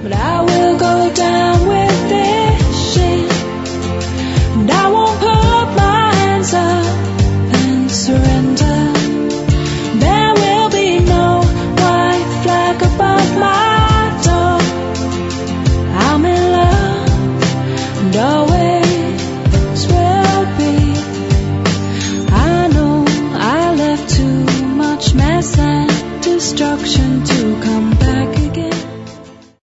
but I will go down with this shame. And I won't put my hands up and surrender. There will be no white flag above my door. I'm in love and always will be. I know I left too much mess and destruction to